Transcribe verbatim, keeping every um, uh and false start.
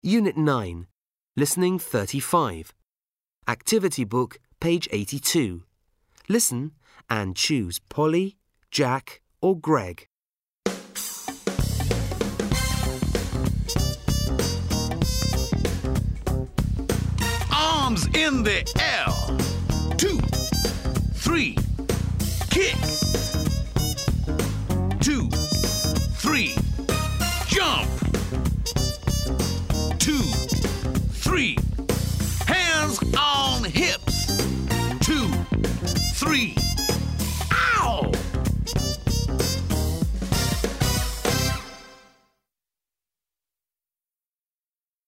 Unit nine, Listening thirty-five. Activity book, page eighty-two. Listen and choose Polly, Jack or Greg. Arms in the air. Two, three, kick. Two,